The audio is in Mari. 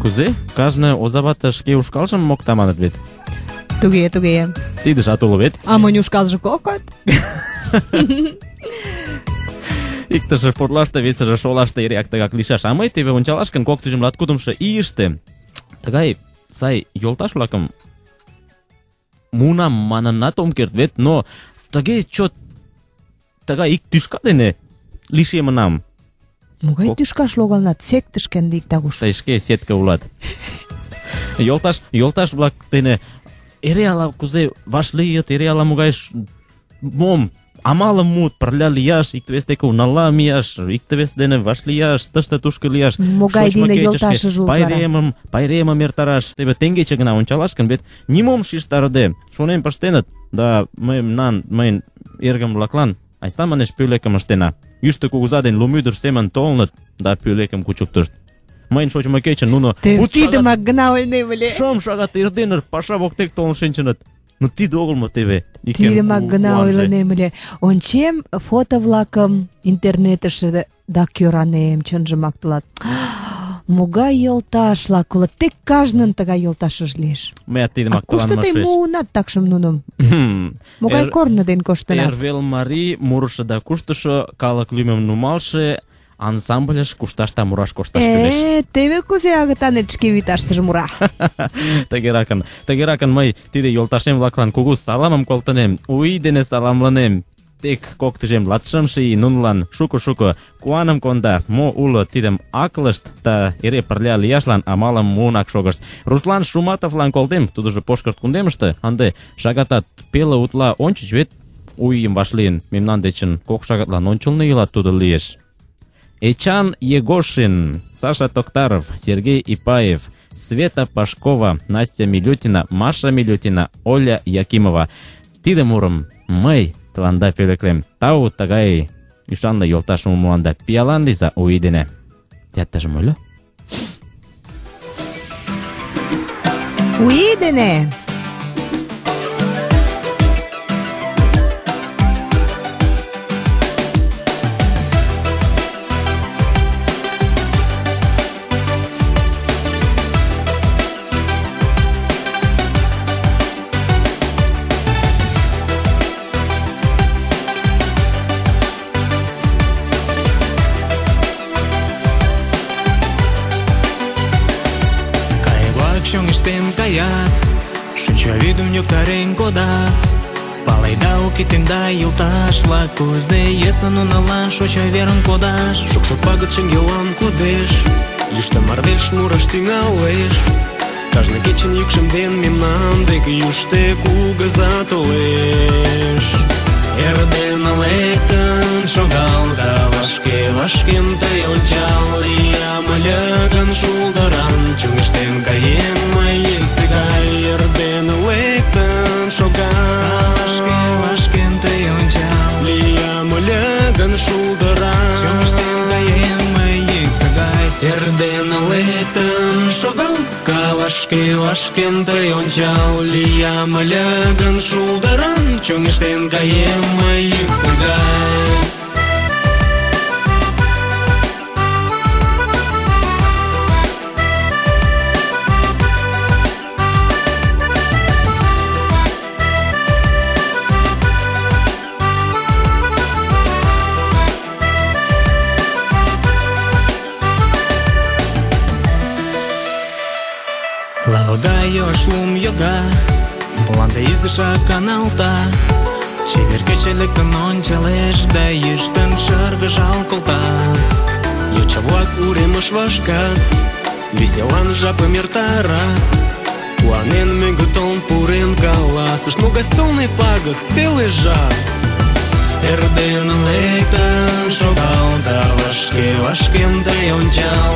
кузе? Кажне озавате шке ушкалжым мокта маныт вет. Туге. Тидыжат уло вет. А мынь ушкалже коктыт. Иктыже пурлаште, весыже шолаште эреак тыгак лийшаш. А мый теве ончалаш гын, коктыжым латкудымшо ийыште тыгай сай йолташ-влакым муынам манынат ом керт вет, но тыге чот тыгай ик тӱшка дене лишемынам. Могай тӱшкаш логалынат? Сектышке ынде иктагуш. Тый шке сетке улат. Йолташ-влак дене эре ала кузе вашлийыт, эре ала-могай мом амалым муыт пырля лияш, икте-вес деке унала мияш, икте-вес дене вашлияш, тыште-тушко лияш. Могай дене йолташыже улат вара? Пайремым эртараш. Теве теҥгече гына ончалаш гын, вет нимом шижтарыде шонен пыштеныт, да мыйын эргым-влаклан айста манеш пӧлекым ыштена. Йӱштӧ кугыза ден лум ӱдыр семын толыныт да пӧлекым кучыктышт. Мыйын шочмо кечын нуно тидымак гына ойлынем ыле. 6 шагат эрдене паша воктек толын шинчыныт. Ну тиде огыл мо теве? Тидымак гына ойлынем ыле. Ончем фото-влакым интернетыше да кӧранем, чынжымак тылат. Могай йолташ-влак улыт, тек кажнын тыгай йолташыже лиеш. Мыят тидымак толан мошеш. Кушто тый муынат такшым нуным? Могай корно ден коштынат? Эрвел марий мурышо да куштышо, калык лӱмым нумалше ансамбльыш кушташ да мураш кошташ кӱлеш. Теве кузе агытанет шке вӱташтыже мура. Тыгеракын мый тиде йолташем-влаклан кугу саламым колтынем, у ий дене саламлынем. Тек коктыжем латшымше ий нунылан шуко-шуко куаным конда, мо уло тидым аклышт да эре пырля лияшлан амалым муынак шогышт. Руслан Шуматовлан колтем, тудыжо Пошкырт кундемыште, ынде шагатат пеле утла ончыч вет у ийым вашлийын, мемнан дечын 2 шагатлан ончылно илат тудо лиеш. Эчан Егошин, Саша Токтаров, Сергей Ипаев, Света Пашкова, Настя Милютина, Маша Милютина, Оля Якимова. Тиде мурым мый тыланда пӧлеклем. Тау тыгай ӱшанле йолташым муында. Пиалан лийза у ий дене. Тяттыжым ойло. У ий дене. Чоҥештен каят, шинчавӱдым ньоктарен кодат. Паледа уке тенда йолташ-влак, кузе йӧсын нунылан шочо верын кодаш. Шокшо пагыт шеҥгелан кодеш, йӱштӧ мардеж мураш тӱҥалеш. Кажне кечын йӱкшым ден мемнан дек йӱштӧ кугыза толеш. Эрдене лектын шогал да вашкен тый ончал. Лиям ыле гын шулдыран, чоҥештен каем мый йыгсе гай. Эрдене лектын шогал, вашкен тый ончал. Лиям ыле гын шулдыран, чоҥештен каем мый йыгсе гай. Эрдене лектын шогал, вашкен тый ончал. Лиям ыле гын шулдыран, чоҥештен каем мый йыгсе гай. Лава гайош лум йога, мланде изишак каналта. Чевер кече лектын ончалеш да йӱштын шыргыжал колта. Йоча-влак уремыш вашкат, веселан жапым эртарат. Куанен мӧҥгӧ толын пурен, каласыш: могай сылне пагыт, теле жап. Эрдене лектын шогал да вашкен тый ончал.